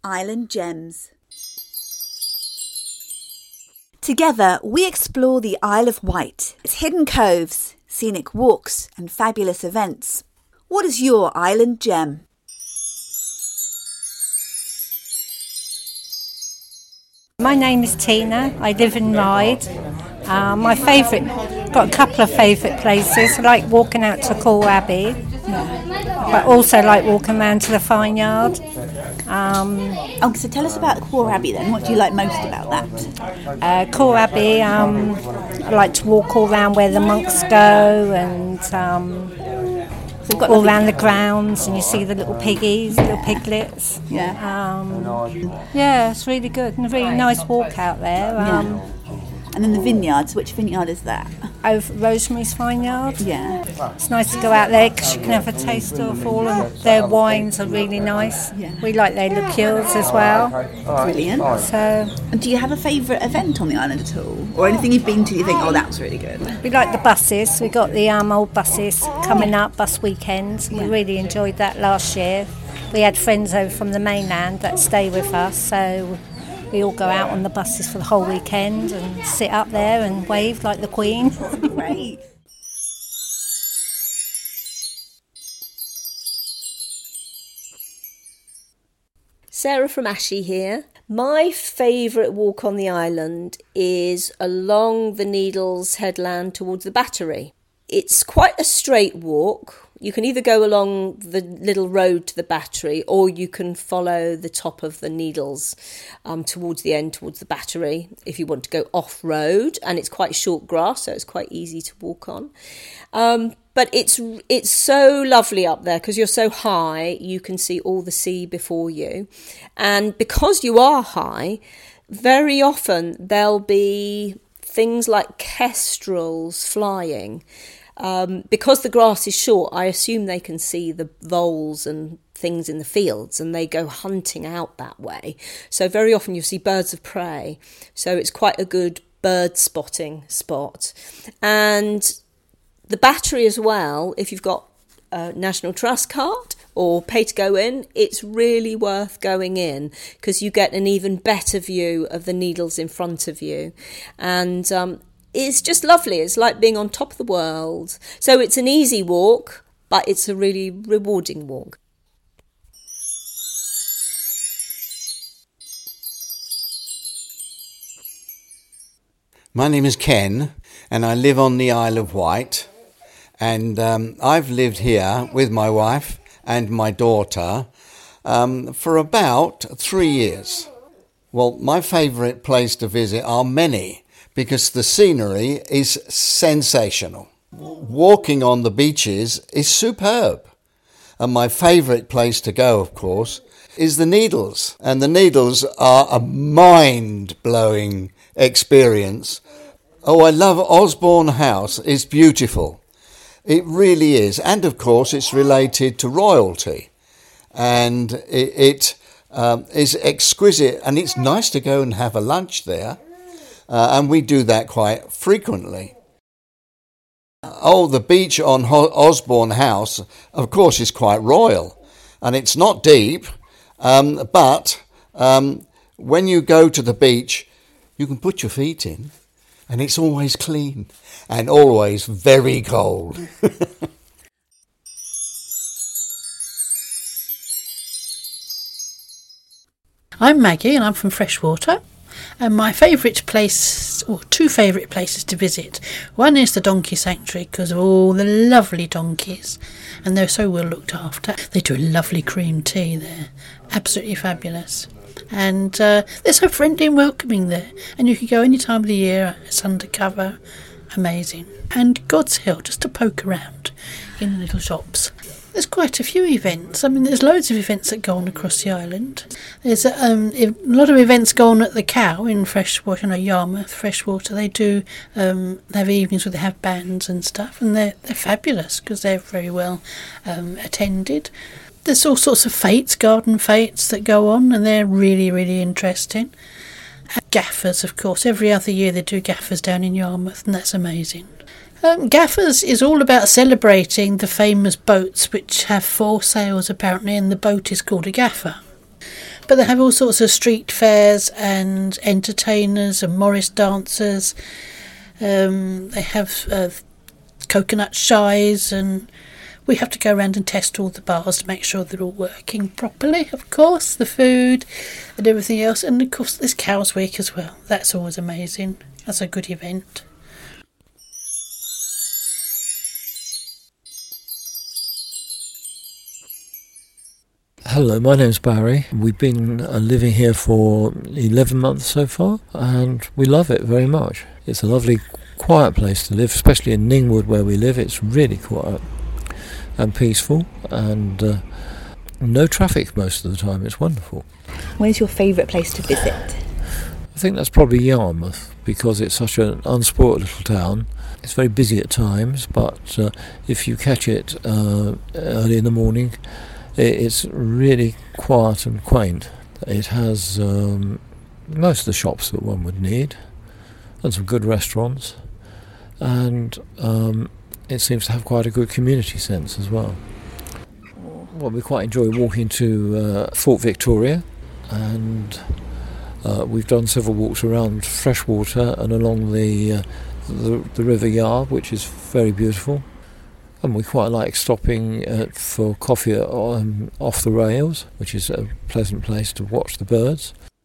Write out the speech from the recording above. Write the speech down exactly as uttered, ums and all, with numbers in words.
Island Gems. Together, we explore the Isle of Wight, its hidden coves, scenic walks and fabulous events. What is your island gem? My name is Tina. I live in Ryde. Uh, my favourite, got a couple of favourite places. I like walking out to Cool Abbey, but also like walking around to the Vineyard. Um, oh, so tell us about Cool Abbey then. What do you like most about that? Uh, Cool Abbey, um, I like to walk all around where the monks go and um, so all around the grounds, and you see the little piggies, little piglets. Yeah. Um, yeah, it's really good and a really nice walk out there. Um, yeah. And then the vineyards, which vineyard is that? Over Rosemary's Vineyard. Yeah. It's nice to go out there because you can have a taste of all of their wines are really nice. Yeah. We like their liqueurs as well. Brilliant. So, and do you have a favourite event on the island at all? Or anything you've been to you think, oh, that was really good? We like the buses. We got the um, old buses coming up, bus weekends. Yeah. We really enjoyed that last year. We had friends over from the mainland that stay with us, so we all go out on the buses for the whole weekend and sit up there and wave like the Queen. Great. Sarah from Ashy here. My favourite walk on the island is along the Needles headland towards the Battery. It's quite a straight walk. You can either go along the little road to the Battery or you can follow the top of the Needles um, towards the end, towards the Battery, if you want to go off-road. And it's quite short grass, so it's quite easy to walk on. Um, but it's it's so lovely up there because you're so high, you can see all the sea before you. And because you are high, very often there'll be things like kestrels flying. Um, because the grass is short, I assume they can see the voles and things in the fields and they go hunting out that way. So very often you'll see birds of prey. So it's quite a good bird spotting spot. And the Battery as well, if you've got a National Trust card or pay to go in, it's really worth going in because you get an even better view of the Needles in front of you. And um it's just lovely. It's like being on top of the world. So it's an easy walk, but it's a really rewarding walk. My name is Ken, and I live on the Isle of Wight. And um, I've lived here with my wife and my daughter um, for about three years. Well, my favourite place to visit are many, because the scenery is sensational. Walking on the beaches is superb. And my favourite place to go, of course, is the Needles. And the Needles are a mind-blowing experience. Oh, I love Osborne House. It's beautiful. It really is. And, of course, it's related to royalty. And it, it um, is exquisite. And it's nice to go and have a lunch there. Uh, and we do that quite frequently. Oh, the beach on Ho- Osborne House, of course, is quite royal. And it's not deep, um, but um, when you go to the beach, you can put your feet in, and it's always clean and always very cold. I'm Maggie, and I'm from Freshwater. And my favourite place, or two favourite places to visit, one is the Donkey Sanctuary because of all the lovely donkeys, and they're so well looked after. They do a lovely cream tea there, absolutely fabulous. And uh, they're so friendly and welcoming there, and you can go any time of the year, it's undercover, amazing. And God's Hill, just to poke around in the little shops. There's quite a few events. I mean, there's loads of events that go on across the island. There's um, a lot of events go on at the Cow in Freshwater, you know, Yarmouth, Freshwater. They do, um, they have evenings where they have bands and stuff, and they're, they're fabulous because they're very well um, attended. There's all sorts of fetes, garden fetes that go on, and they're really, really interesting. And gaffers, of course. Every other year they do gaffers down in Yarmouth, and that's amazing. Um, Gaffers is all about celebrating the famous boats which have four sails apparently, and the boat is called a gaffer. But they have all sorts of street fairs and entertainers and Morris dancers. Um, they have uh, coconut shies, and we have to go around and test all the bars to make sure they're all working properly, of course, the food and everything else. And of course there's Cows Week as well. That's always amazing. That's a good event. Hello, my name's Barry. We've been uh, living here for eleven months so far, and we love it very much. It's a lovely, quiet place to live, especially in Ningwood where we live. It's really quiet and peaceful, and uh, no traffic most of the time. It's wonderful. Where's your favourite place to visit? I think that's probably Yarmouth, because it's such an unspoilt little town. It's very busy at times, but uh, if you catch it uh, early in the morning, it's really quiet and quaint. It has um, most of the shops that one would need, and some good restaurants, and um, it seems to have quite a good community sense as well. Well, we quite enjoy walking to uh, Fort Victoria, and uh, we've done several walks around Freshwater and along the, uh, the the River Yar, which is very beautiful. And we quite like stopping uh, for coffee um, off the rails, which is a pleasant place to watch the birds.